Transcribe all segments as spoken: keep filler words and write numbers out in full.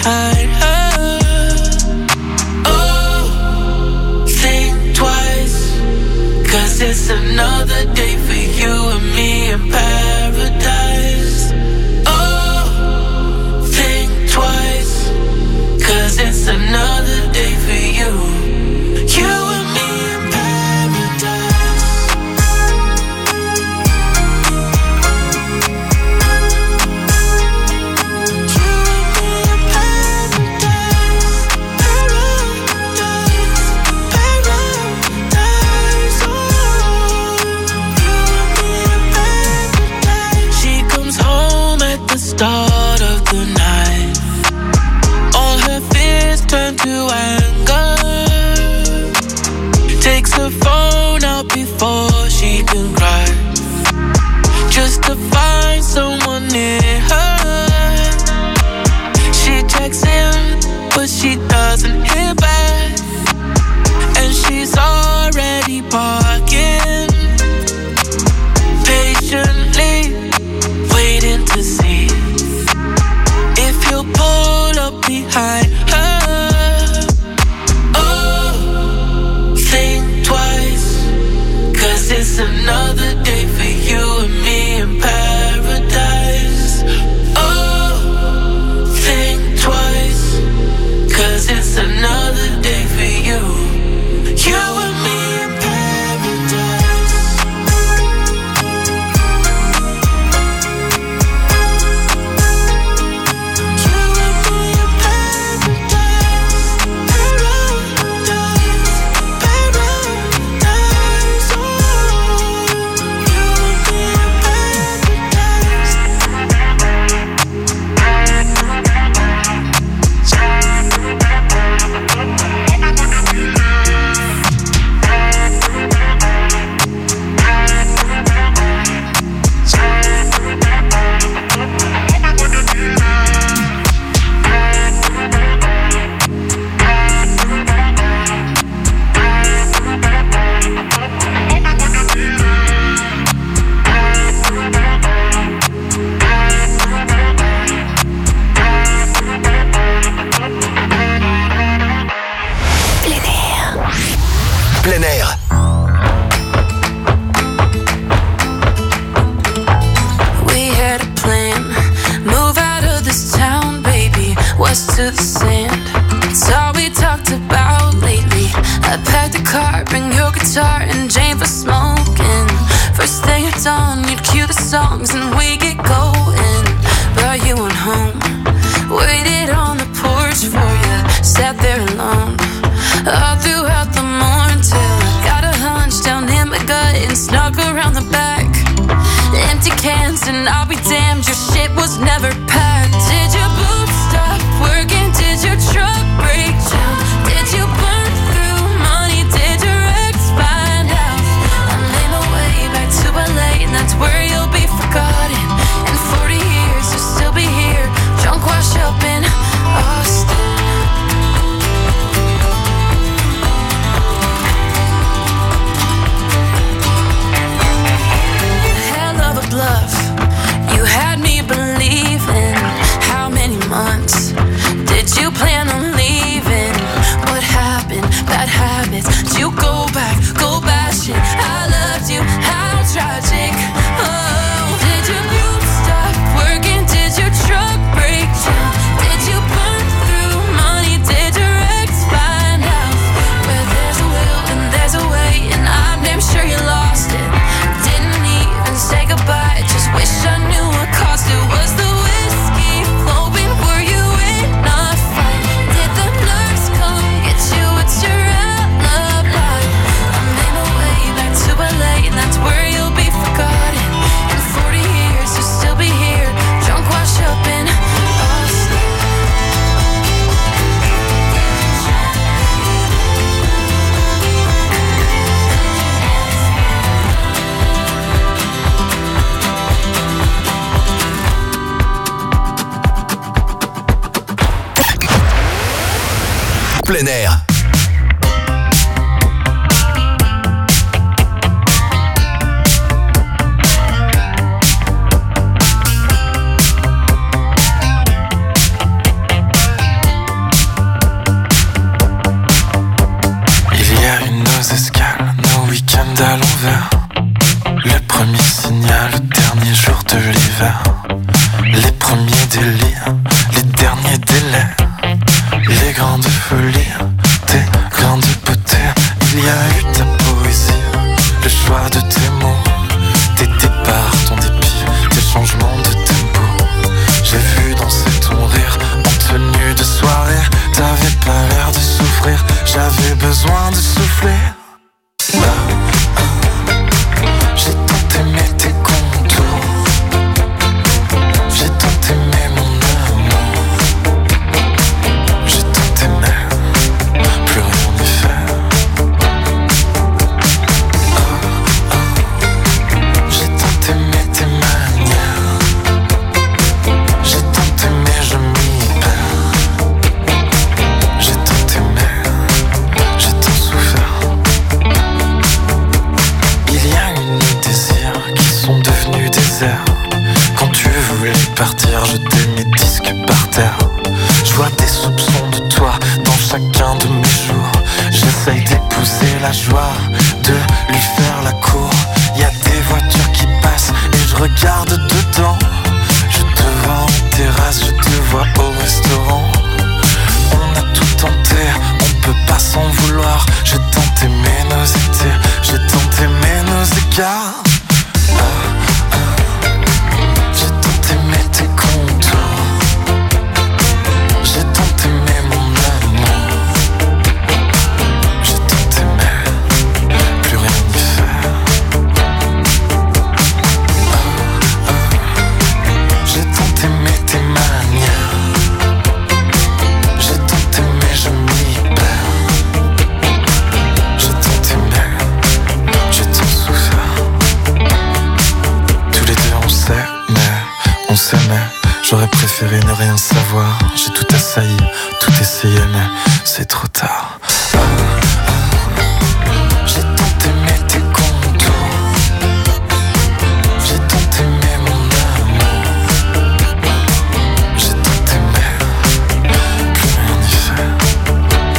behind her. Oh, think twice, 'cause it's another day for you and me in paradise. Oh, think twice, 'cause it's another day for you. You and me in paradise. You and me in paradise. Paradise, paradise. Oh, you and me in paradise. She comes home at the start of the night. All her fears turn to anger. Takes her phone out before she can cry, just to find someone near her. She checks in, but she doesn't hear back, and she's already parking, patiently waiting to see if he'll pull up behind her. It's another day for you and me in paradise. Oh, think twice, 'cause it's another day for you. You and me in paradise. You and me in paradise. Paradise, paradise. Oh, Plein air. We had a plan, move out of this town, baby, west to the sand. It's all we talked about lately. I packed the car, bring your guitar and Jane for smoking. First thing at dawn, you'd cue the songs and we get going. Brought you on home, waited on the porch for you, sat there alone all throughout the morning till I got a hunch down in my gut and snuck around the back. Empty cans and I'll be damned, your shit was never packed. Did your boots stop working? Did your truck break down? Did you burn through money? Did your ex find out? I made my way back to L A and that's where you'll be forgotten. In forty years you'll still be here, drunk wash up in Austin. Bluff. You had me believing. How many months did you plan on leaving? What happened? Bad habits. Did you go back? Go bashing. I loved you. How tragic. Oh, did your boots stop working? Did your truck break down? Did you burn through money? Did your ex find out? Where there's a will and there's a way, and I'm damn sure you lost it. Didn't even say goodbye. Just wish I knew what caused it. Was the whiskey flowing? Were you in a fight? Did the nurse come get you? What's your alibi? I made my way back to L A and that's where you'll be forgotten. In forty years you'll still be here, drunk wash up in Austin. Plein air. l'envers. Le premier signal, le dernier jour de l'hiver. Les premiers délires, les derniers délais. Les grandes folies, tes grandes beautés. Il y a eu ta poésie, le choix de tes mots, tes départs, ton dépit, tes changements de tempo. J'ai vu danser ton rire en tenue de soirée. T'avais pas l'air de souffrir, j'avais besoin de souffler. Ah, ah, j'ai tant aimé tes contours, j'ai tant aimé mon amour, j'ai tant aimé, plus rien n'y fait. Ah, ah, j'ai tant aimé tes manières, j'ai tant aimé, je m'y perds. J'ai tant aimé, j'ai tant souffert. Il y a une nuit désirs qui sont devenus déserts. Quand tu voulais partir, jeter mes disques par terre. Je vois des soupçons de toi dans chacun de mes jours. J'essaye d'épouser la joie, de lui faire la cour. Y a des voitures qui passent et je regarde dedans. Je te vois en terrasse, je te vois au restaurant. On a tout tenté, on peut pas s'en vouloir. J'ai tant aimé nos étés, j'ai tant aimé nos écarts. Ah, ah, j'ai tant aimé tes contours, j'ai tant aimé mon amour, j'ai tant aimé, plus rien n'y fait. Ah, ah, j'ai tant aimé tes manières, j'ai tant aimé, je m'y perds. J'ai tant aimé, j'ai tant souffert. Tous les deux on sait, mais on s'aimait. J'aurais préféré ne rien savoir. J'ai tout assailli, tout essayé, mais c'est trop tard. Ah, ah, j'ai tant aimé tes contours, j'ai tant aimé mon amour, j'ai tant aimé, plus rien n'y fait.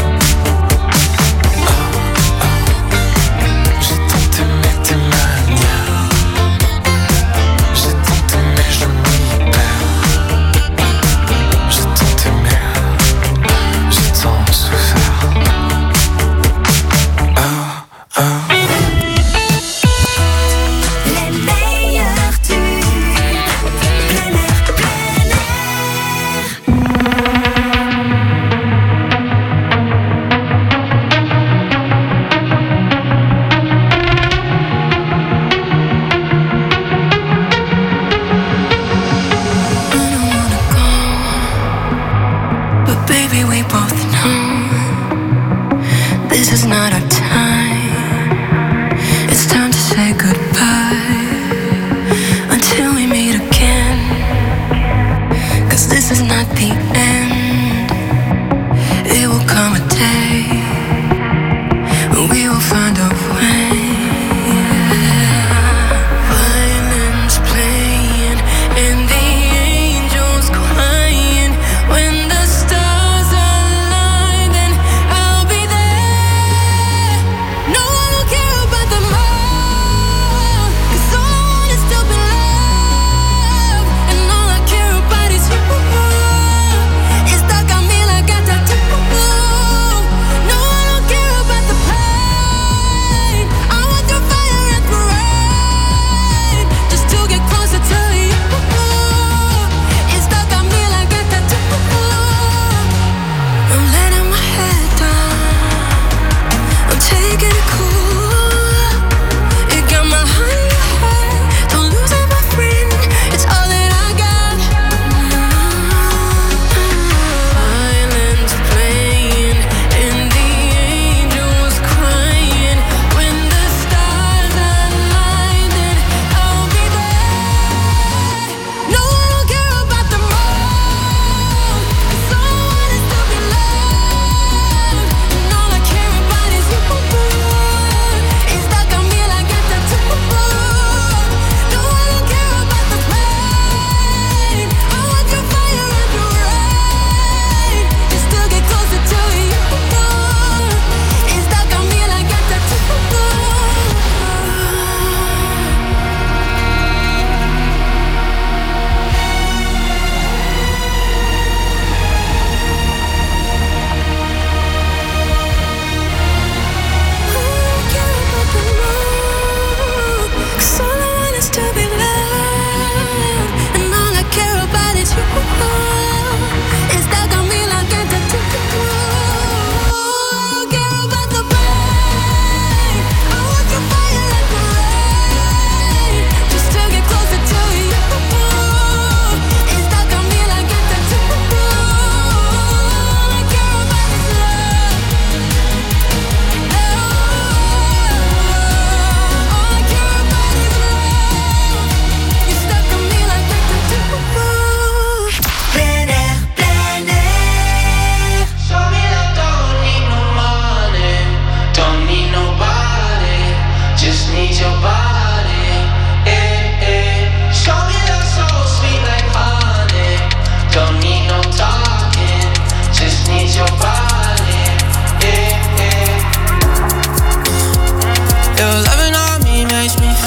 Ah, ah, j'ai tant aimé tes manières, j'ai tant aimé, je m'y perds. J'ai tant aimé, j'ai tant souffert. Ah, ah. Les meilleurs tubes, plein air, plein But baby, we both know this is not our time. It's time to say goodbye until we meet again. 'Cause this is not the end. It will come a day when we will find a way. Violins playing and the angels crying. When the stars align, then I'll be there. No one will care about them all, 'cause all I want is to be loved. And all I care about is you. It's stuck on me like a tattoo.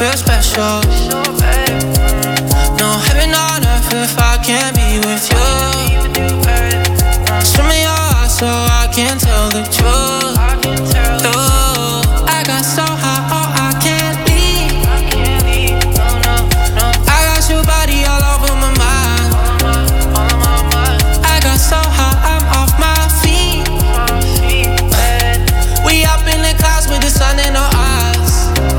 feel special. No heaven on earth if I can't be with you. Show me your heart so I can tell the truth. Oh, I got so high, oh I can't leave. I got your body all over my mind. I got so high, I'm off my feet. We up in the clouds with the sun in our eyes.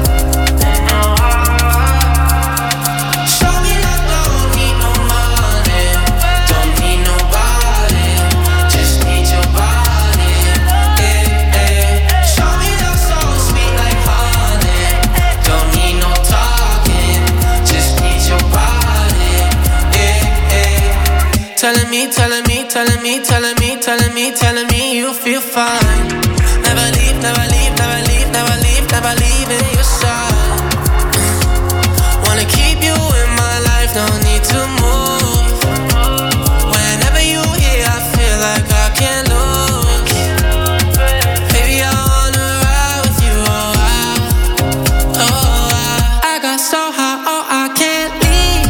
Show me that don't need no money, don't need nobody, just need your body. Eh, eh. Show me that so sweet like honey, don't need no talking, just need your body. Eh, eh. Telling me, telling me, telling me, telling me, telling me, telling me you feel fine. Never leave, never leave, never leave, never leave, never leave in your side. Wanna keep you in my life, no need to move. Whenever you here, I feel like I can't lose. Baby, I wanna ride with you, oh I, oh I. I got so high, oh I can't leave.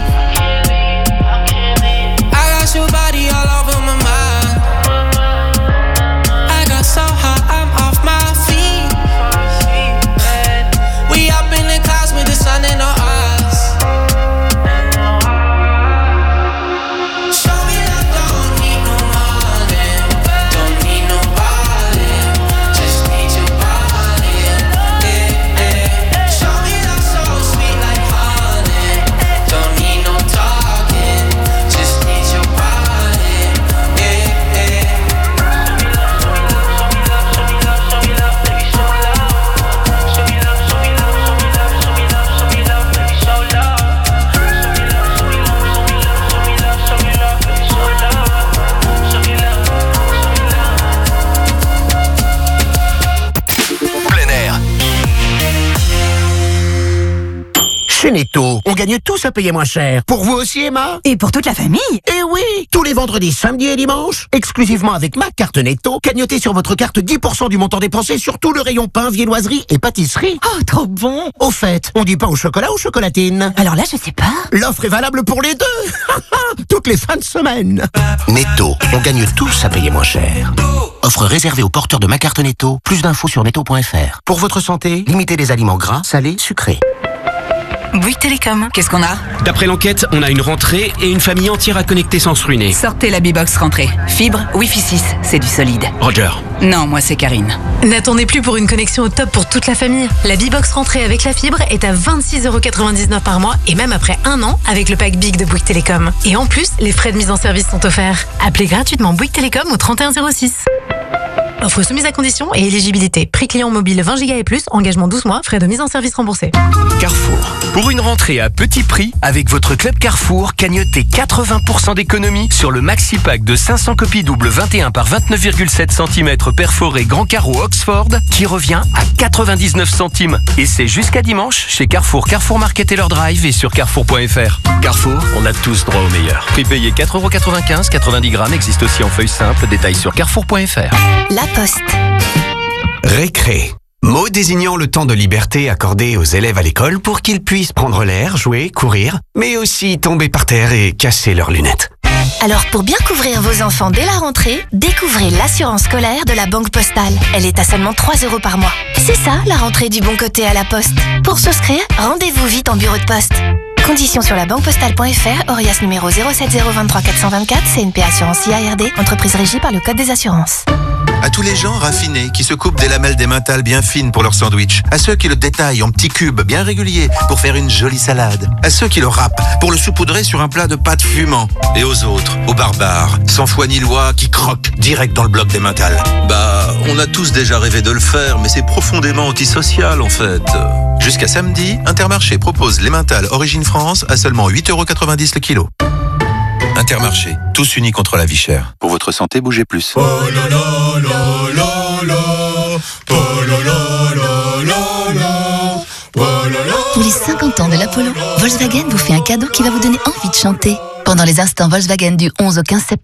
I got your body all over my mind. I got so high, I'm off my feet. We up in the clouds with the sun in our eyes. Show me that don't need no money, don't need nobody, just need your body. Eh, eh. Show me that so sweet like honey, don't need no talking, just need your body. Eh, eh. Plein air. Chez Netto, on gagne tous à payer moins cher. Pour vous aussi, Emma? Et pour toute la famille. Eh oui! Tous les vendredis, samedis et dimanches, exclusivement avec ma carte Netto, cagnotez sur votre carte dix pour cent du montant dépensé sur tout le rayon pain, viennoiserie et pâtisserie. Oh, trop bon. Au fait, on dit pas au chocolat ou chocolatine? Alors là, je sais pas. L'offre est valable pour les deux. Toutes les fins de semaine. Netto, on gagne tous à payer moins cher. Offre réservée aux porteurs de ma carte Netto. Plus d'infos sur netto point f r. Pour votre santé, limitez les aliments gras, salés, sucrés. Bouygues Télécom, qu'est-ce qu'on a? D'après l'enquête, on a une rentrée et une famille entière à connecter sans se ruiner. Sortez la B-Box rentrée. Fibre, Wi-Fi six, c'est du solide. Roger. Non, moi c'est Karine. N'attendez plus pour une connexion au top pour toute la famille. La B-Box rentrée avec la fibre est à vingt-six euros quatre-vingt-dix-neuf par mois et même après un an avec le pack Big de Bouygues Télécom. Et en plus, les frais de mise en service sont offerts. Appelez gratuitement Bouygues Télécom au trente et un zéro six. Offre soumise à conditions et éligibilité. Prix client mobile vingt giga et plus, engagement douze mois, frais de mise en service remboursés. Carrefour. Pour une rentrée à petit prix, avec votre club Carrefour, cagnotez quatre-vingts pour cent d'économie sur le maxi pack de cinq cents copies double vingt et un par vingt-neuf virgule sept centimètres perforé grand carreau Oxford qui revient à quatre-vingt-dix-neuf centimes. Et c'est jusqu'à dimanche chez Carrefour, Carrefour Market et leur drive et sur carrefour point f r. Carrefour, on a tous droit au meilleur. Prix payé quatre euros quatre-vingt-quinze, quatre-vingt-dix grammes, existe aussi en feuille simple. Détails sur carrefour point f r. La Poste. Récré. Mot désignant le temps de liberté accordé aux élèves à l'école pour qu'ils puissent prendre l'air, jouer, courir, mais aussi tomber par terre et casser leurs lunettes. Alors pour bien couvrir vos enfants dès la rentrée, découvrez l'assurance scolaire de la Banque Postale. Elle est à seulement trois euros par mois. C'est ça la rentrée du bon côté à la Poste. Pour souscrire, rendez-vous vite en bureau de poste. Conditions sur la banque postale point f r, Orias numéro zéro sept zéro vingt-trois quatre cent vingt-quatre, C N P Assurance I A R D, entreprise régie par le Code des assurances. À tous les gens raffinés qui se coupent des lamelles d'emmental bien fines pour leur sandwich. À ceux qui le détaillent en petits cubes bien réguliers pour faire une jolie salade. À ceux qui le râpent pour le saupoudrer sur un plat de pâtes fumant. Et aux autres, aux barbares, sans foi ni loi, qui croquent direct dans le bloc d'emmental. Bah, on a tous déjà rêvé de le faire, mais c'est profondément antisocial en fait. Jusqu'à samedi, Intermarché propose l'emmental Origine France à seulement huit euros quatre-vingt-dix le kilo. Intermarché, tous unis contre la vie chère. Pour votre santé, bougez plus. Oh là là là là là. Oh là là là là là. Oh là là. Pour les cinquante ans de l'Apollo, Volkswagen vous fait un cadeau qui va vous donner envie de chanter. Pendant les instants Volkswagen du onze au quinze septembre,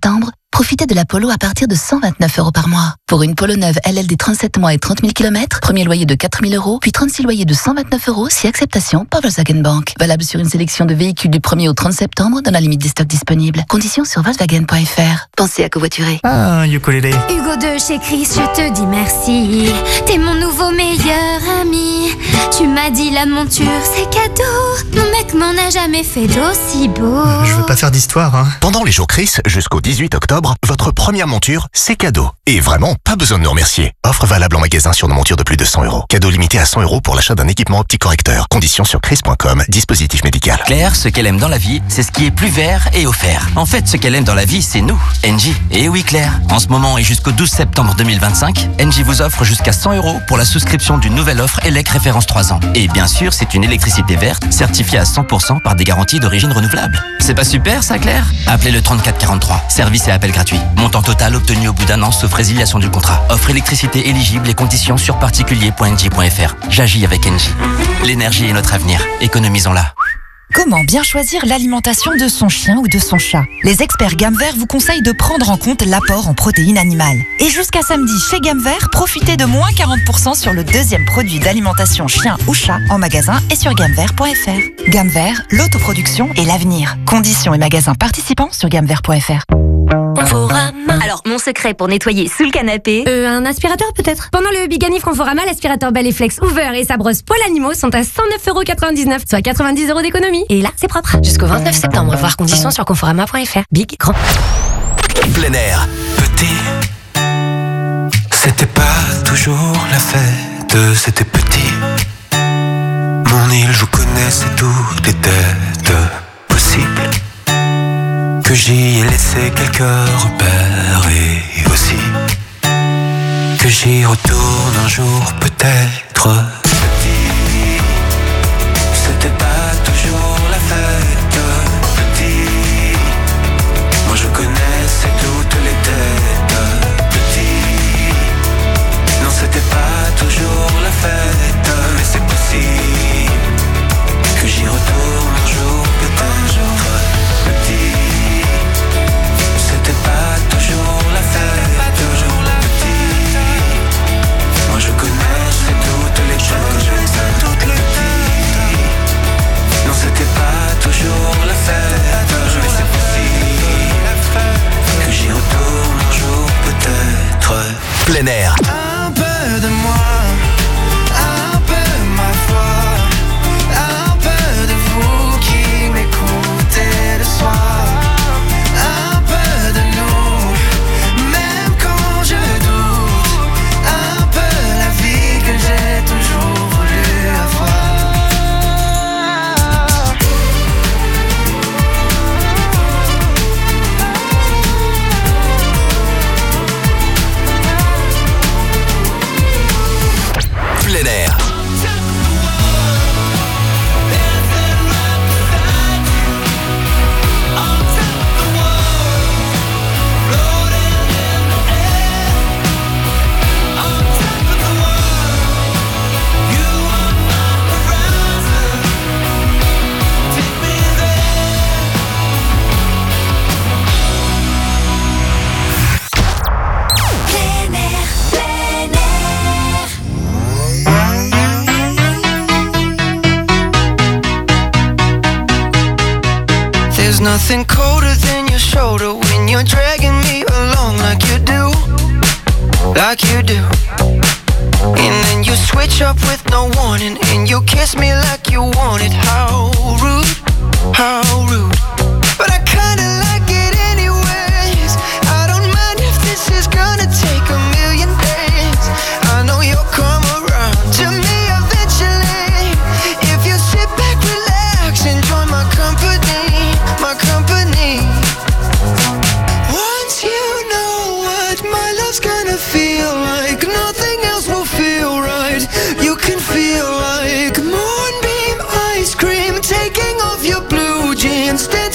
Profitez de la Polo à partir de cent vingt-neuf euros par mois. Pour une Polo neuve L L D trente-sept mois et trente mille kilomètres, premier loyer de quatre mille euros, puis trente-six loyers de cent vingt-neuf euros si acceptation par Volkswagen Bank. Valable sur une sélection de véhicules du premier au trente septembre dans la limite des stocks disponibles. Conditions sur volkswagen point f r. Pensez à covoiturer. Ah, un ukulélé. Hugo de chez Chris, je te dis merci. T'es mon nouveau meilleur ami. Tu m'as dit la monture, c'est cadeau. Mon mec m'en a jamais fait d'aussi beau. Je veux pas faire d'histoire, hein. Pendant les jours Chris, jusqu'au dix-huit octobre, votre première monture, c'est cadeau. Et vraiment, pas besoin de nous remercier. Offre valable en magasin sur nos montures de plus de cent euros. Cadeau limité à cent euros pour l'achat d'un équipement optique correcteur. Conditions sur chris point com, dispositif médical. Claire, ce qu'elle aime dans la vie, c'est ce qui est plus vert et offert. En fait, ce qu'elle aime dans la vie, c'est nous, Engie. Et oui, Claire. En ce moment et jusqu'au douze septembre deux mille vingt-cinq, Engie vous offre jusqu'à cent euros pour la souscription d'une nouvelle offre E L E C référence trois ans. Et bien sûr, c'est une électricité verte, certifiée à cent pour cent par des garanties d'origine renouvelable. C'est pas super, ça, Claire? Appelez le trente-quatre quarante-trois. Service et appel gratuit. Montant total obtenu au bout d'un an, sauf résiliation du contrat. Offre électricité éligible et conditions sur particulier point engie point f r. J'agis avec Engie. L'énergie est notre avenir. Économisons-la. Comment bien choisir l'alimentation de son chien ou de son chat? Les experts Gamme Vert vous conseillent de prendre en compte l'apport en protéines animales. Et jusqu'à samedi, chez Gamme Vert, profitez de moins quarante pour cent sur le deuxième produit d'alimentation chien ou chat en magasin et sur gamme vert point f r. Gamme Vert, l'autoproduction et l'avenir. Conditions et magasins participants sur gamme vert point f r. Conforama. Alors, mon secret pour nettoyer sous le canapé... Euh, un aspirateur peut-être? Pendant le Big Anif Conforama, l'aspirateur Bell et Flex Hoover et sa brosse Poil Animaux sont à cent neuf euros quatre-vingt-dix-neuf, soit quatre-vingt-dix euros d'économie. Et là, c'est propre. Jusqu'au vingt-neuf septembre, voir conditions sur conforama point f r. Big, grand. Plein air. Petit, c'était pas toujours la fête, c'était petit. Mon île, je connaissais toutes les têtes possibles. Que j'y ai laissé quelques repères et aussi que j'y retourne un jour peut-être. Petit, c'était pas toujours la fête. Petit, moi je connaissais toutes les têtes. Petit, non c'était pas toujours la fête, mais c'est possible que j'y retourne un jour peut-être. Petit, c'était pas toujours la fête, pas toujours la petite. Moi je connaissais toutes les têtes, toutes les têtes. Non c'était pas toujours la fête, mais c'est possible que j'y retourne un jour peut-être. Plein air. Un peu de moi, un peu ma foi, un peu de vous qui m'écoutez le soir. There's nothing colder than your shoulder when you're dragging me along like you do, like you do. And then you switch up with no warning and you kiss me like you want it. How rude, how rude. But I kinda like it anyways. I don't mind if this is gonna take a million days. I know you'll come around to me eventually. If you sit back, relax, enjoy my company, my company. Once you know what my love's gonna feel like, nothing else will feel right. You can feel like moonbeam ice cream taking off your blue jeans.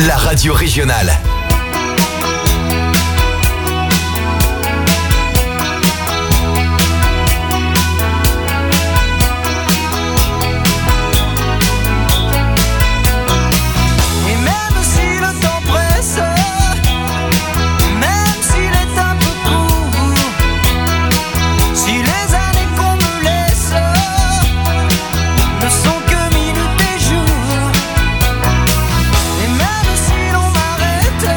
la radio régionale. Et même si l'on m'arrête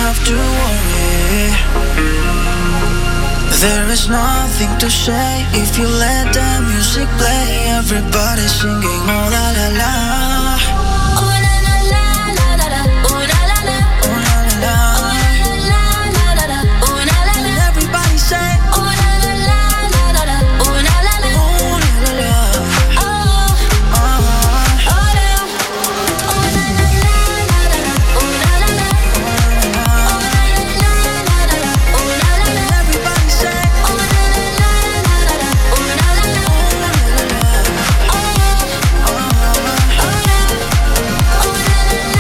have to worry. There is nothing to say if you let the music play. Everybody singing oh la la la. Oh la la la la la la. Oh la la la. Oh la la la. Oh la la la la la. Oh la la la. Everybody say oh la la la la la la. Oh la la la. Oh la la la. Oh oh oh la. Oh la la la la la la. Oh la la la. Oh la la la la la. Oh la la la. Everybody say oh la la la la la la. Oh la la la. Oh oh oh oh la.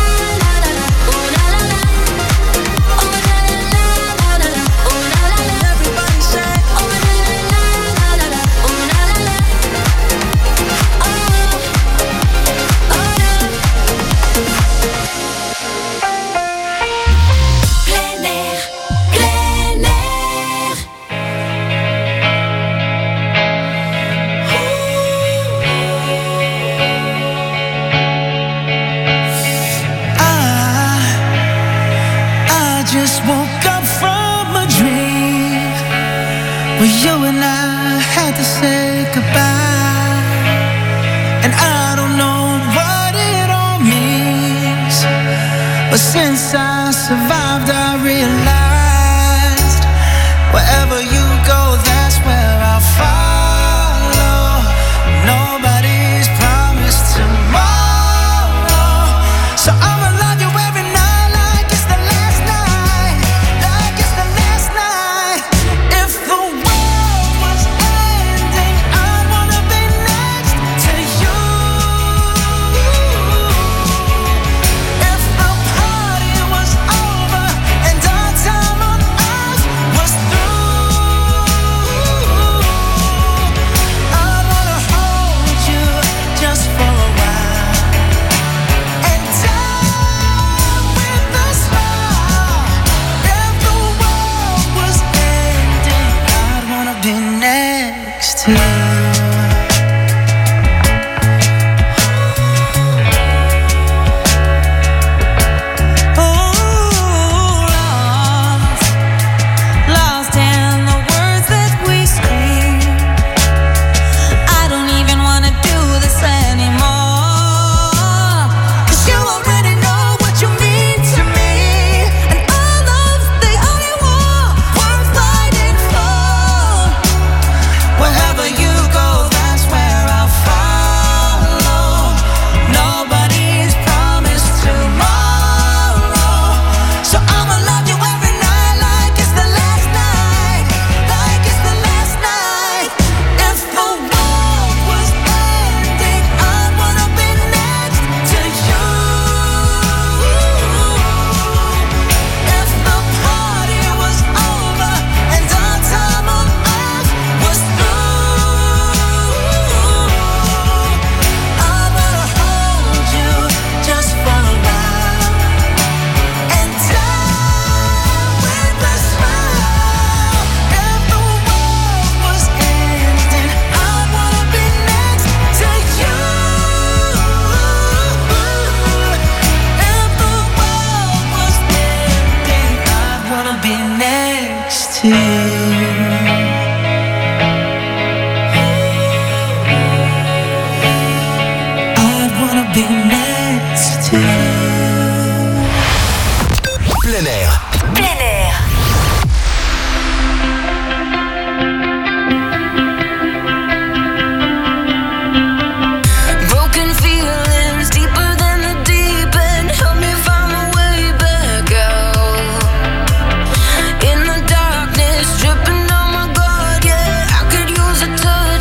Just woke up from a dream where you and I had to say goodbye, and I don't know what it all means, but since I survived I realized wherever you go, that's where I'll follow. Nobody's promised tomorrow, so I'ma love you every night.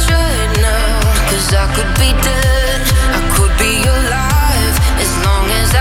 I could be dead, I could be alive, as long as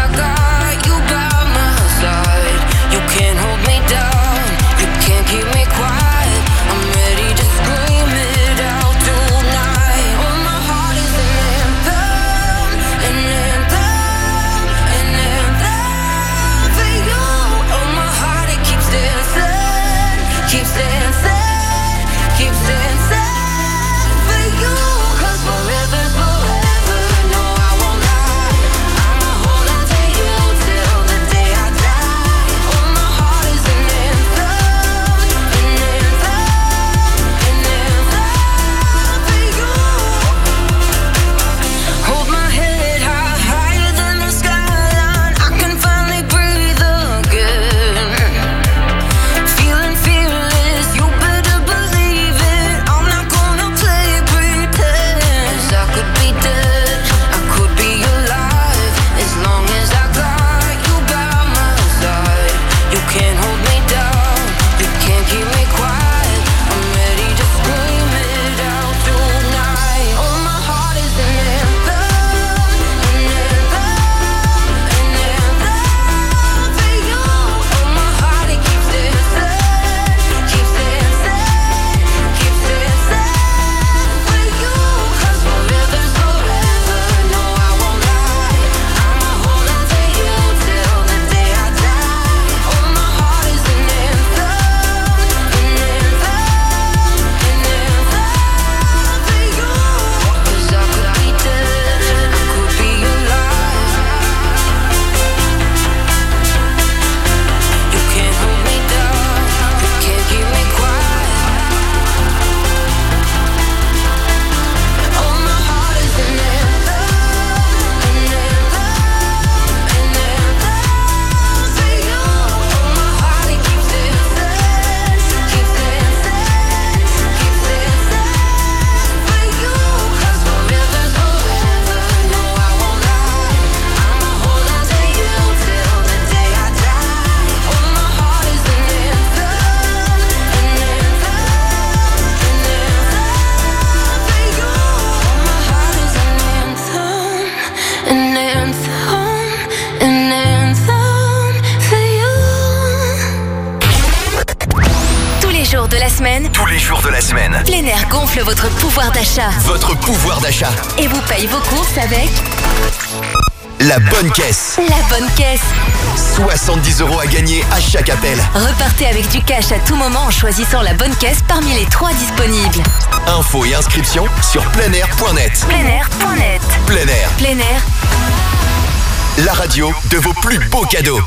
décuple votre pouvoir d'achat. Votre pouvoir d'achat. Et vous paye vos courses avec... La bonne caisse. La bonne caisse. soixante-dix euros à gagner à chaque appel. Repartez avec du cash à tout moment en choisissant la bonne caisse parmi les trois disponibles. Infos et inscriptions sur pleinair point net. pleinair point net. Plein Air. Plein Air. La radio de vos plus beaux cadeaux.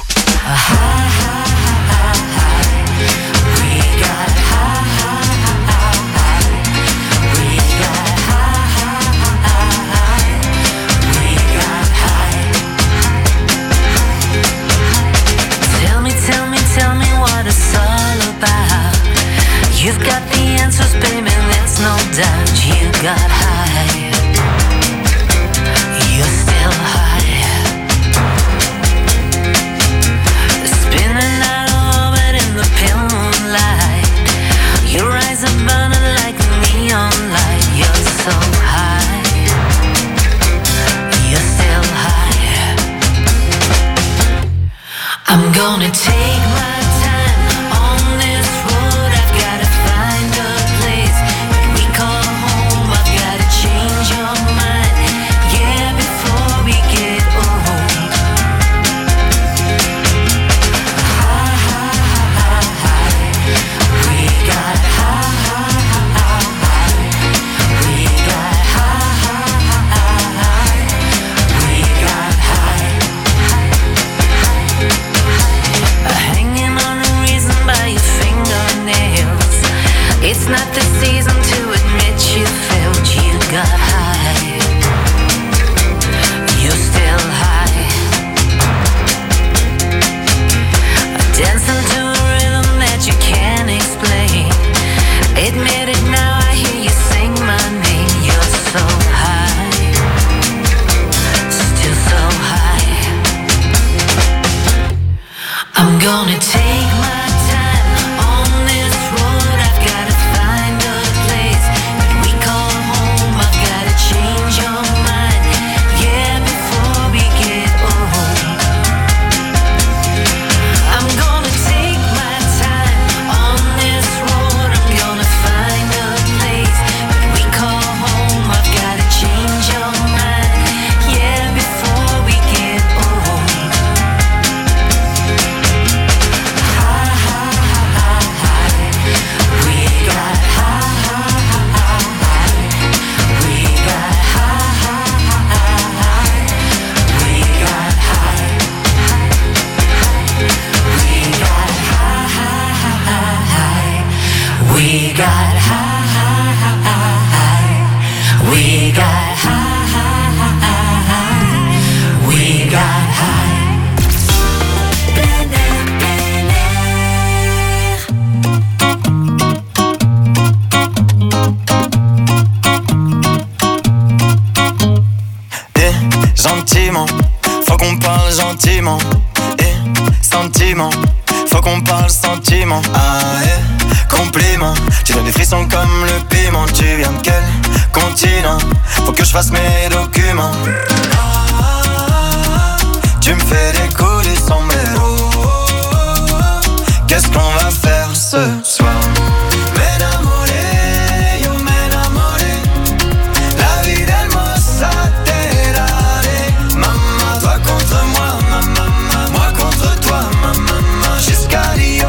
Tell me, tell me what it's all about. You've got the answers, baby, there's no doubt. You got high, you're still high. Spinning out of orbit in the pale moonlight. Your eyes are burning like a neon light. You're so high, you're still high. I'm gonna take my time on this road. I've gotta find a place that we call home. I've gotta change your mind, yeah, before we get old. High, high, high, high. We got high, high, high, high. We got high, high, high, high. We got high. Hanging on a reason by your fingernails. It's not the season to admit you failed. You got high, you're still high. Dancing to a rhythm that you can't explain. Admit it now, I hear you sing my name. You're so high, still so high. I'm gonna take my time on this road. I've gotta find a place that we call home. I've gotta change your mind, yeah, before we get old. I'm gonna take my time on this road. I'm gonna find a place that we call home. I've gotta change your mind, yeah, before we get old. We got high, high, high. We got high, high, high. We got high. Plein air, plein air. Eh, gentiment, faut qu'on parle gentiment. Eh, sentiment, faut qu'on parle sentiment. Ah, eh, compliment. Tu donnes des frissons comme le piment. Tu viens de quel continent? Faut que je fasse mes documents. Tu me fais des coups du sombrero. Qu'est-ce qu'on va faire ce soir? M'enamoré, yo m'enamoré. La vie d'Hermosa Terrare. Maman, toi contre moi, maman, moi contre toi, maman, jusqu'à Rio.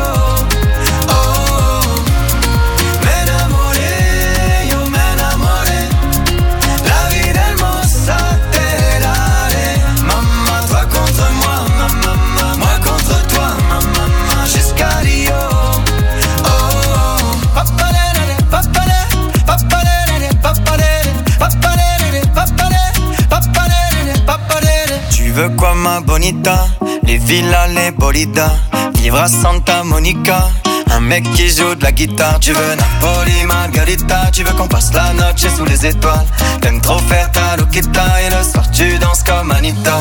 Tu veux quoi ma bonita? Les villas, les bolidas. Vivre à Santa Monica. Un mec qui joue de la guitare. Tu veux Napoli, Margarita. Tu veux qu'on passe la noche sous les étoiles. T'aimes trop faire ta loquita. Et le soir tu danses comme Anita.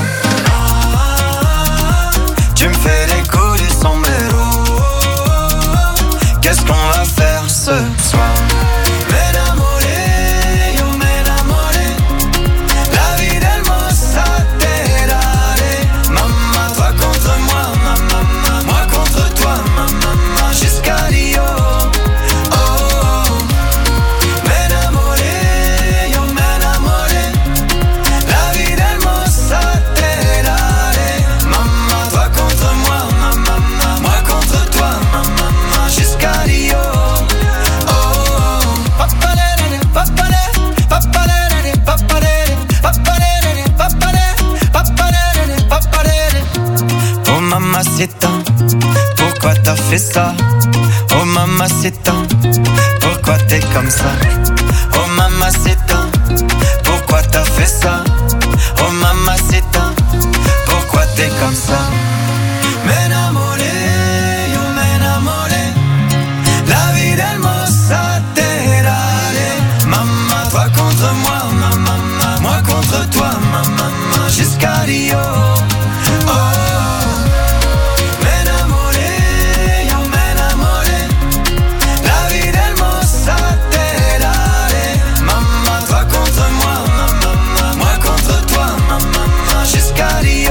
Tu me fais des coups du sombrero. Qu'est-ce qu'on va faire ce soir? Jusqu'à Rio, oh, oh, oh. mamacita, pourquoi t'as fait ça? Oh mamacita, pourquoi t'es comme ça? Oh mamacita, pourquoi t'as fait ça? Oh mamacita, pourquoi t'es comme ça? M'enamoré, yo m'enamoré, la vida hermosa te daré. Maman, toi contre moi, ma maman, moi contre toi, ma maman, jusqu'à Rio. Oh, m'enamoré, yo m'enamoré, la vida hermosa te daré. Maman, toi contre moi, ma maman, moi contre toi, ma maman, jusqu'à Rio.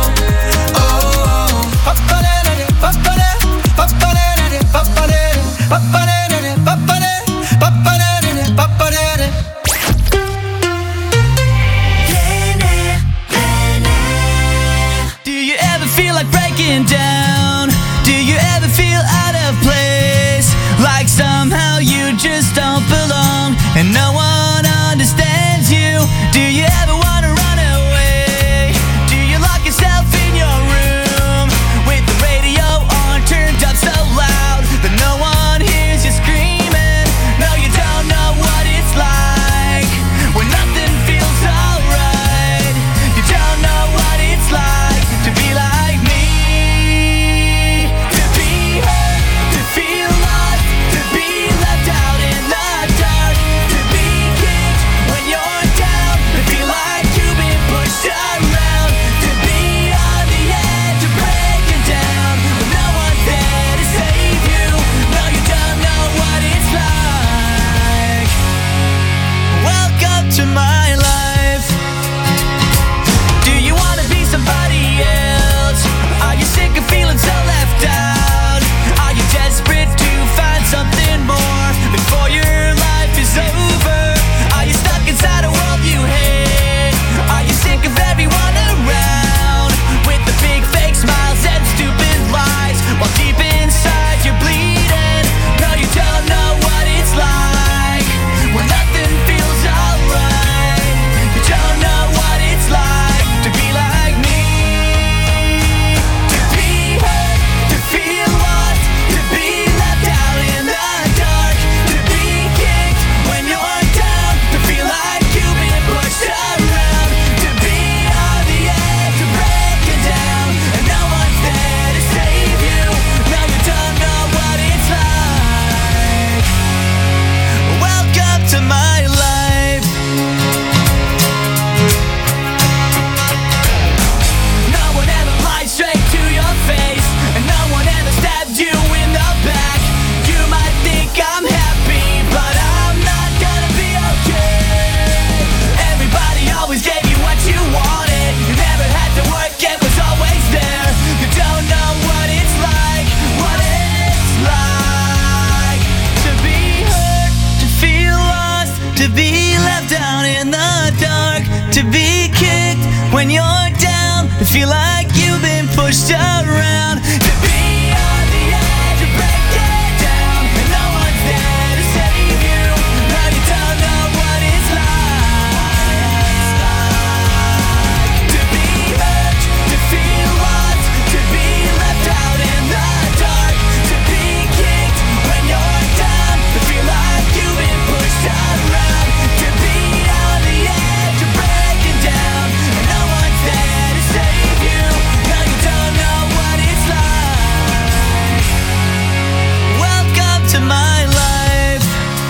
Do you ever feel like breaking down? Do you ever feel out of place? Like somehow you just don't belong and no one understands you? Do you ever wanna run away? Do you lock yourself in your room with the radio on turned up so loud that no one hears you screaming? No, you don't know what it's like when nothing feels alright. You don't know what it's like to be like me, to be hurt, to feel lost, to be left out in the dark, to be kicked when you're down, to feel like you've been pushed around, to be on the edge of breaking down when no one's there to save you. No, you don't know what it's like. Welcome to my life. Do you wanna be somebody else? Are you sick of feeling so left out? Are you desperate to find something more before your life is over? Are you stuck inside a world you hate? Are you sick of everyone around with the big fake smiles and stupid lies while deep inside you're bleeding? No, you don't know what it's like when nothing feels alright. You don't know what it's like to be like me, to be hurt, to feel lost, to be left out in the dark, to be kicked when you're down, to feel like you've been pushed around, to be on the edge of breaking down and no one's there to save you. No, you don't know what it's like. Welcome to my life. No one ever lied straight to your face, and no one ever stabbed you in the back. You might think I'm happy, but I'm not gonna be okay. Everybody always gave you what you wanted. You never had to work, it was always there. You don't know what it's like, what it's like to be hurt, to feel lost, to be left down in the dark, to be kicked when you're down, to feel like you've been pushed around, to be on the edge of breaking down and no one's there to save you. No, you don't know what it's like to be hurt, to feel lost, to be left out in the dark, to be kicked when you're down, to feel like you've been pushed around, to be on the edge of breaking down and no one's there to save you. No, you don't know what it's like. Welcome to my life.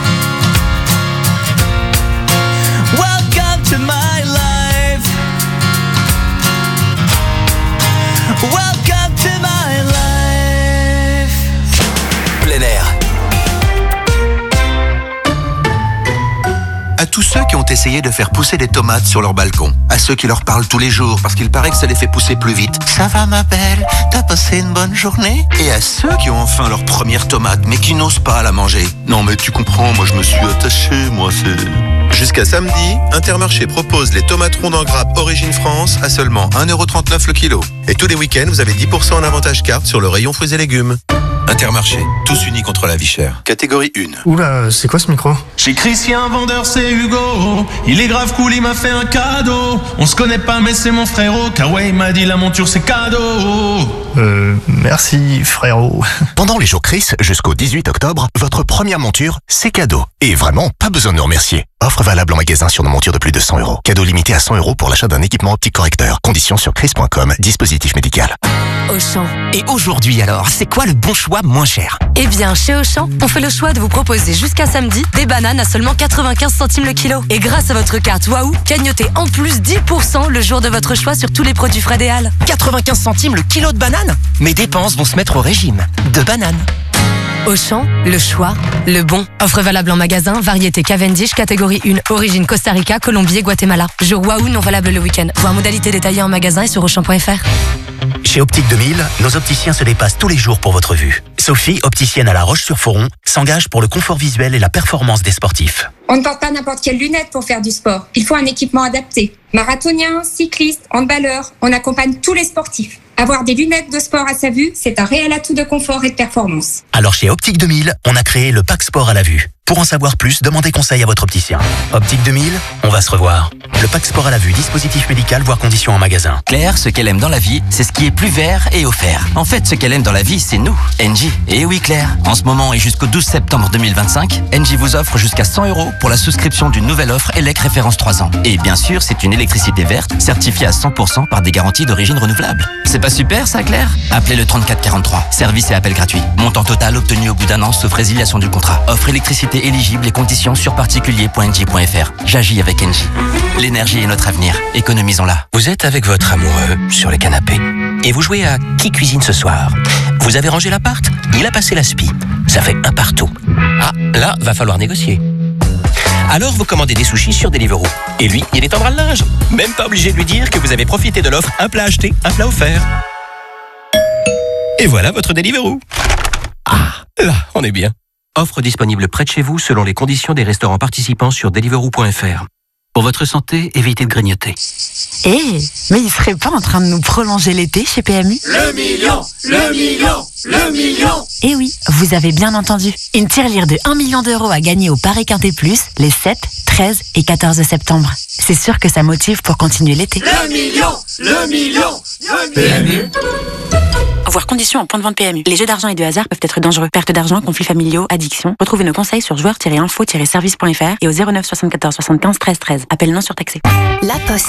Welcome to my life. Welcome to my life. Plein air. À tous ceux qui ont essayé de faire pousser des tomates sur leur balcon, à ceux qui leur parlent tous les jours parce qu'il paraît que ça les fait pousser plus vite. Ça va ma belle, t'as passé une bonne journée? Et à ceux qui ont enfin leur première tomate mais qui n'osent pas la manger. Non mais tu comprends, moi je me suis attaché, moi c'est... Jusqu'à samedi, Intermarché propose les tomates rondes en grappe Origine France à seulement un euro trente-neuf le kilo. Et tous les week-ends, vous avez dix pour cent en avantage carte sur le rayon fruits et légumes. Intermarché, tous unis contre la vie chère. Catégorie un. Oula, c'est quoi ce micro? Chez Christian Vendeur, c'est Hugo. Il est grave cool, il m'a fait un cadeau. On se connaît pas, mais c'est mon frérot. Car ouais, il m'a dit la monture, c'est cadeau. Euh, merci frérot. Pendant les jours Chris, jusqu'au dix-huit octobre, votre première monture, c'est cadeau. Et vraiment, pas besoin de nous remercier. Offre valable en magasin sur nos montures de plus de cent euros. Cadeau limité à cent euros pour l'achat d'un équipement optique correcteur. Conditions sur chris point com, dispositif médical. Auchan. Et aujourd'hui alors, c'est quoi le bon choix moins cher? Eh bien, chez Auchan, on fait le choix de vous proposer jusqu'à samedi des bananes à seulement quatre-vingt-quinze centimes le kilo. Et grâce à votre carte Waouh, cagnotez en plus dix pour cent le jour de votre choix sur tous les produits frais des Halles. quatre-vingt-quinze centimes le kilo de bananes? Mes dépenses vont se mettre au régime. De bananes. Auchan, le choix, le bon. Offre valable en magasin, variété Cavendish, catégorie un, origine Costa Rica, Colombie et Guatemala. Jour Waouh non valable le week-end. Voir modalité détaillée en magasin et sur auchan point f r. Chez Optique deux mille, nos opticiens se dépassent tous les jours pour votre vue. Sophie, opticienne à La Roche-sur-Foron, s'engage pour le confort visuel et la performance des sportifs. On ne porte pas n'importe quelle lunette pour faire du sport. Il faut un équipement adapté. Marathoniens, cyclistes, handballeurs, on accompagne tous les sportifs. Avoir des lunettes de sport à sa vue, c'est un réel atout de confort et de performance. Alors chez Optique deux mille, on a créé le pack sport à la vue. Pour en savoir plus, demandez conseil à votre opticien. Optique deux mille, on va se revoir. Le pack sport à la vue, dispositif médical, voire conditions en magasin. Claire, ce qu'elle aime dans la vie, c'est ce qui est plus vert et offert. En fait, ce qu'elle aime dans la vie, c'est nous, Engie. Et oui, Claire, en ce moment et jusqu'au douze septembre deux mille vingt-cinq, Engie vous offre jusqu'à cent euros pour la souscription d'une nouvelle offre E L E C référence trois ans. Et bien sûr, c'est une électricité verte, certifiée à cent pour cent par des garanties d'origine renouvelable. C'est pas super ça, Claire? Appelez le trente-quatre quarante-trois. Service et appel gratuit. Montant total obtenu au bout d'un an, sauf résiliation du contrat. Offre électricité éligible et conditions sur particulier point engie point f r. J'agis avec Engie. L'énergie est notre avenir. Économisons-la. Vous êtes avec votre amoureux sur le canapé et vous jouez à Qui cuisine ce soir? Vous avez rangé l'appart? Il a passé la spie. Ça fait un partout. Ah, là, va falloir négocier. Alors vous commandez des sushis sur Deliveroo. Et lui, il est en bras de linge. Même pas obligé de lui dire que vous avez profité de l'offre un plat acheté, un plat offert. Et voilà votre Deliveroo. Ah, là, on est bien. Offre disponible près de chez vous selon les conditions des restaurants participants sur deliveroo point f r. Pour votre santé, évitez de grignoter. Eh, hey, mais il serait pas en train de nous prolonger l'été chez P M U? Le million, le million, le million. Eh oui, vous avez bien entendu. Une tirelire de un million d'euros à gagner au Paris Quintet Plus les sept, treize et quatorze septembre. C'est sûr que ça motive pour continuer l'été. Le million, le million, le P M U. Voir conditions en point de vente P M U. Les jeux d'argent et de hasard peuvent être dangereux. Perte d'argent, conflits familiaux, addiction. Retrouvez nos conseils sur joueurs tiret info tiret service point f r et au zéro neuf soixante-quatorze soixante-quinze treize treize. Appel non surtaxé. La Poste.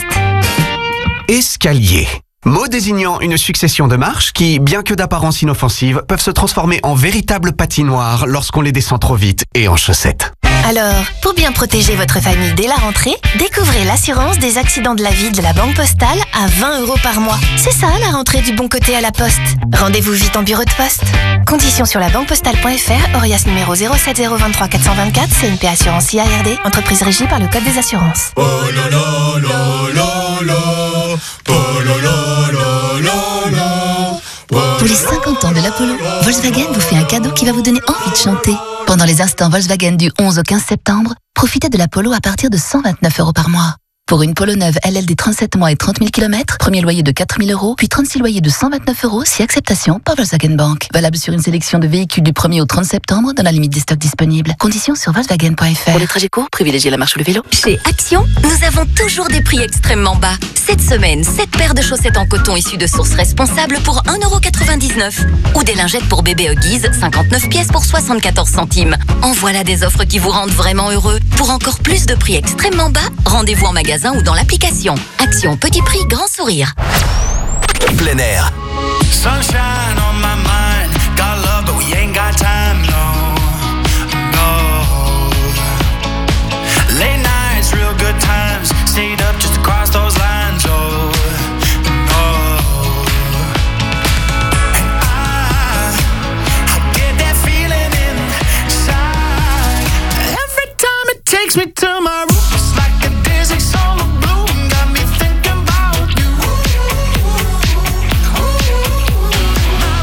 Escalier. Mot désignant une succession de marches qui, bien que d'apparence inoffensive, peuvent se transformer en véritables patinoires lorsqu'on les descend trop vite et en chaussettes. Alors, pour bien protéger votre famille dès la rentrée, découvrez l'assurance des accidents de la vie de la Banque Postale à vingt euros par mois. C'est ça la rentrée du bon côté à la Poste. Rendez-vous vite en bureau de poste. Conditions sur la banque postale point f r, Orias numéro zéro sept zéro vingt-trois quatre cent vingt-quatre, C N P Assurance I A R D, entreprise régie par le Code des assurances. Oh là là là là là, oh là là là là là. Pour les cinquante ans de l'Apollo, Volkswagen vous fait un cadeau qui va vous donner envie de chanter. Pendant les instants Volkswagen du onze au quinze septembre, profitez de l'Apollo à partir de cent vingt-neuf euros par mois. Pour une Polo neuve L L D trente-sept mois et trente mille kilomètres, premier loyer de quatre mille euros, puis trente-six loyers de cent vingt-neuf euros si acceptation par Volkswagen Bank. Valable sur une sélection de véhicules du premier au trente septembre dans la limite des stocks disponibles. Conditions sur volkswagen point f r. Pour les trajets courts, privilégiez la marche ou le vélo. Chez Action, nous avons toujours des prix extrêmement bas. Cette semaine, sept paires de chaussettes en coton issues de sources responsables pour un euro quatre-vingt-dix-neuf. Ou des lingettes pour bébé Huggies, cinquante-neuf pièces pour soixante-quatorze centimes. En voilà des offres qui vous rendent vraiment heureux. Pour encore plus de prix extrêmement bas, rendez-vous en magasin ou dans l'application. Action, petit prix, grand sourire. Plein air. Sunshine on my mind. Got love, but we ain't got time, no, no. Late nights, real good times. Stayed up just to cross those lines, oh, no. And I, I get that feeling inside. Every time it takes me to my roots, like a dizzy solar blue. Got me thinking about you. My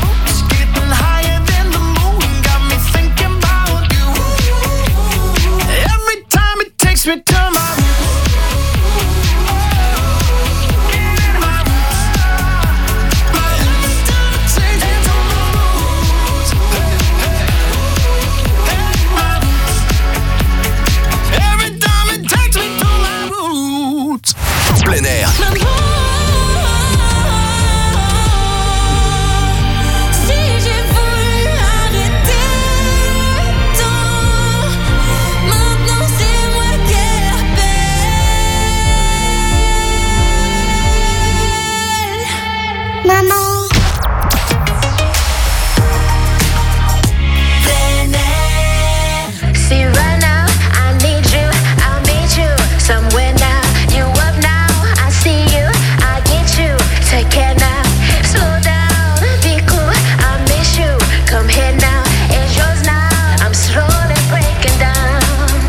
Maman. See right now, I need you, I'll meet you somewhere now. You up now, I see you, I get you. Take care now, slow down, be cool, I miss you. Come here now, it's yours now. I'm slowly breaking down.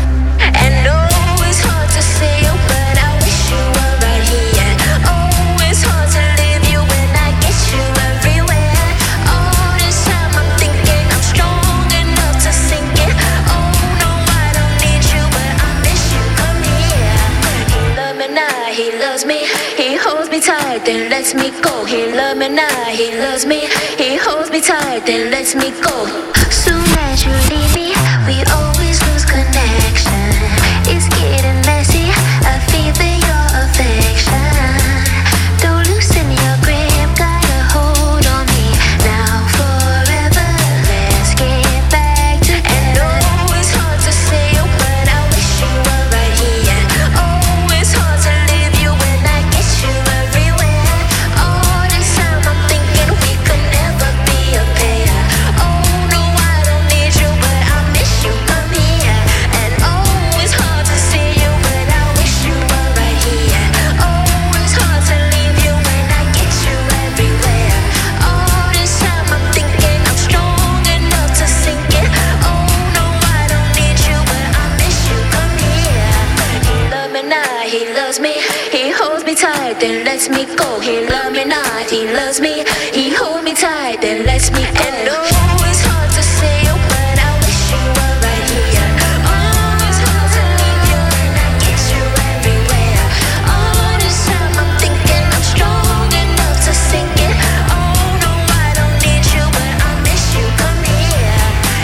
And oh, it's hard to see you, but I wish you were right here. Oh, it's hard to leave you when I get you everywhere. All this time I'm thinking I'm strong enough to sink it. Oh no, I don't need you, but I miss you. Come here. He loves me now, he loves me. He holds me tight, then lets me go. He loves me now, he loves me. He holds me tight, then lets me go. Soon as you leave me, we always lose connection. It's getting messy, I feel your affection. Don't loosen your grip, got a hold on me. Now forever, let's get back together. And oh, it's hard to say you, but I wish you were right here. Oh, it's hard to leave you when I get you everywhere. All this time I'm thinking we could never be a pair. Oh no, I don't need you, but I miss you. Come here. And oh, it's hard to see you, but I wish you were right here. Oh, it's hard to leave you when I get you everywhere. All this time I'm thinking I'm strong enough to sink it. Oh no, I don't need you, but I miss you. Come here. He loves me now, he loves me. He holds me tight, then lets me go. He loves me not, he loves me. He holds me tight, then lets me go. And oh, it's hard to say you, but I wish you were right here. Oh, it's hard to leave you when I get you everywhere. All this time I'm thinking I'm strong enough to sink it. Oh no, I don't need you, but I miss you. Come here.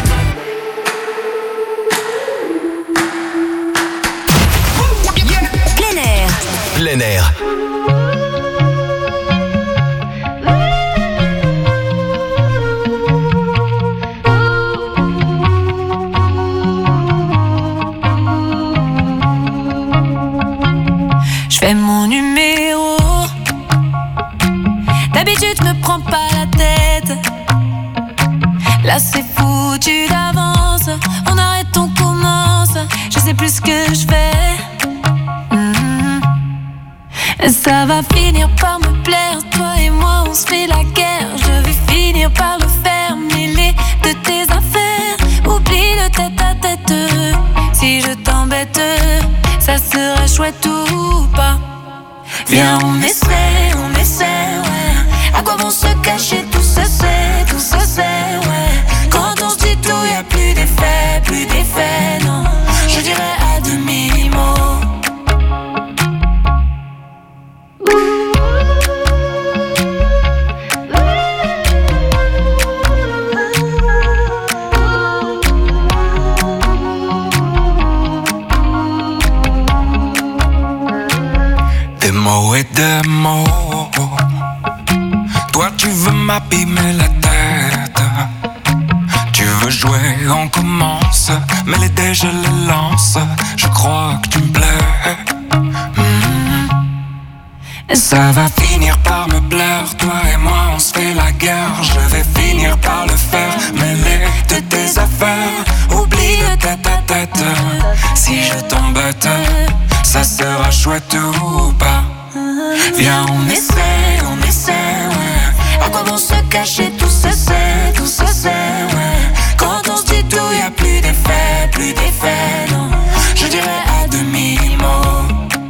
Plein air. Plein air. Je fais mon numéro. D'habitude, je me prends pas la tête. Là, c'est foutu d'avance. On arrête, on commence. Je sais plus ce que je fais. Mhm. Ça va finir par me plaire. Toi et moi, on se fait la guerre. Je vais finir par le faire. Mêler de tes affaires. Oublie le tête à tête. Si je t'embête, ça sera chouette ou pas. Viens, on essaie, on essaie, ouais. À quoi vont se cacher, tout se sait, tout se sait, ouais. Quand on se dit tout, y'a plus d'effet, plus d'effet, non. Je dirais à demi-mot. Des mots et des mots. Toi tu veux m'abîmer la tête. Tu veux jouer, on commence. Mais les dés je les lance. Je crois que tu me plais. Mm. Ça va finir par me plaire. Toi et moi on se fait la guerre. Je vais finir par le faire. Mêler de tes affaires. Oublie le tête à tête. Si je t'embête, ça sera chouette ou pas. Viens, on essaie, on essaie, ouais. À quoi vont se cacher, tout se sait, tout se sait, ouais. Quand on se dit tout, y'a plus d'effet, plus d'effet, non. Je dirais à demi-mot.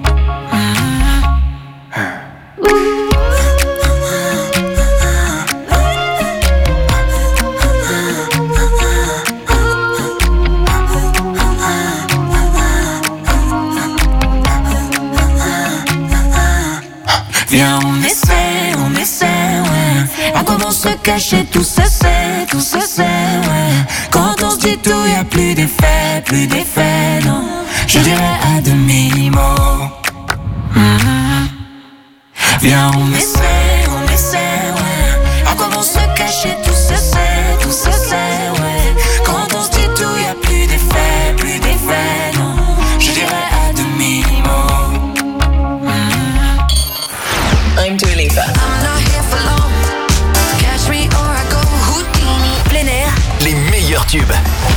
Viens, on essaie, on essaie, ouais. À quoi vont se cacher, tout se sait, tout se sait, ouais. Quand on se dit tout, y'a plus d'effet, plus d'effet, non. Je dirais à demi-mot. Mm-hmm. Viens, on essaie, on essaie, ouais. À quoi vont se cacher, tout se sait, tout se sait, ouais. Quand on se dit tout, y'a plus d'effet, plus d'effet, non. Je dirais à demi-mot. I'm Dua Lipa. I'm not here for long. Tube.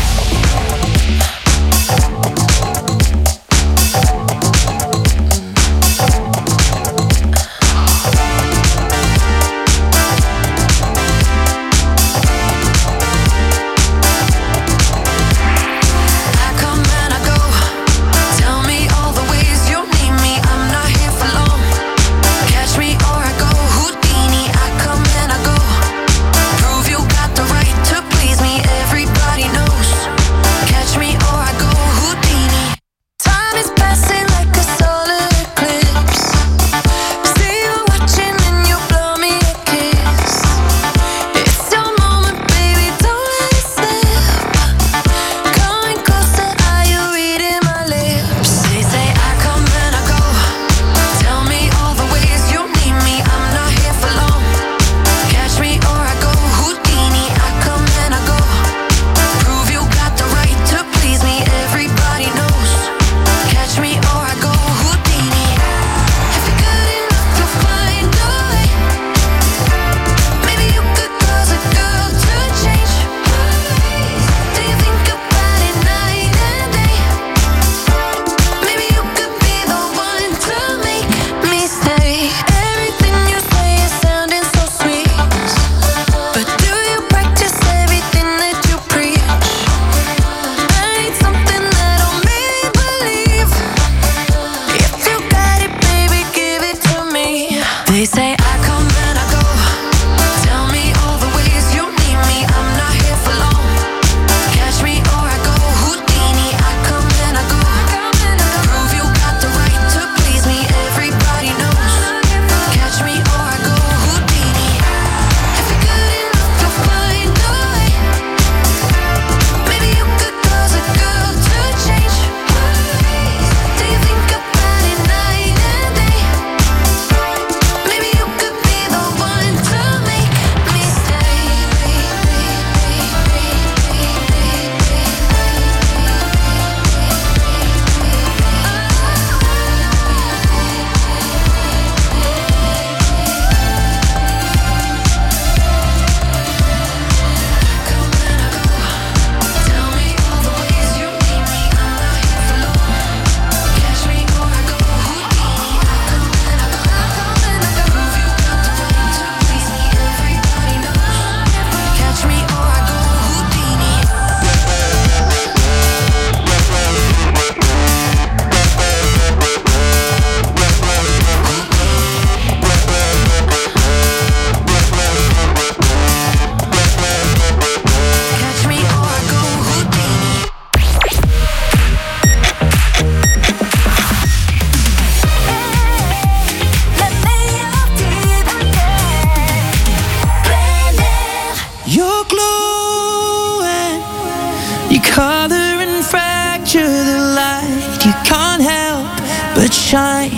Shine.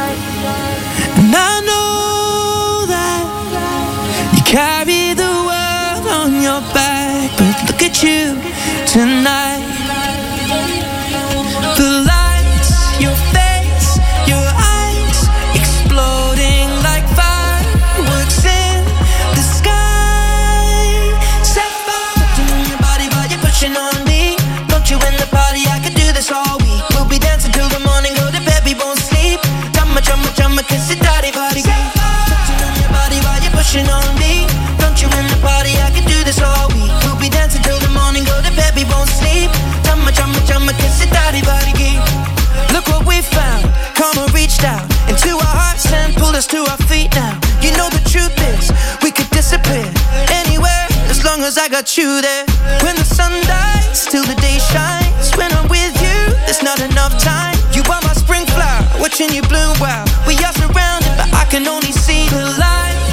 And I know that you carry the world on your back, but look at you tonight. The lights, your face, your eyes, exploding like fireworks in the sky. Set fire to your body while you're pushing on me. Don't you in the party? I could do this all week. We'll be dancing till the morning, go to bed, we won't sleep. Drumma, drumma, drumma, kiss it, daddy, body. Touching on your body while you're pushing on me. Don't you in the party? I could do this all week. We'll be dancing till the morning, go to bed, we won't sleep. Drumma, drumma, drumma, kiss it, daddy, body. Look what we found. Karma reached out into our hearts and pulled us to our feet now. You know the truth is, we could disappear anywhere as long as I got you there. When the sun dies, till the day shines. When I'm with you, there's not enough time. You are my spring flower, watching you bloom. Wow, we are surrounded, but I can only see the light.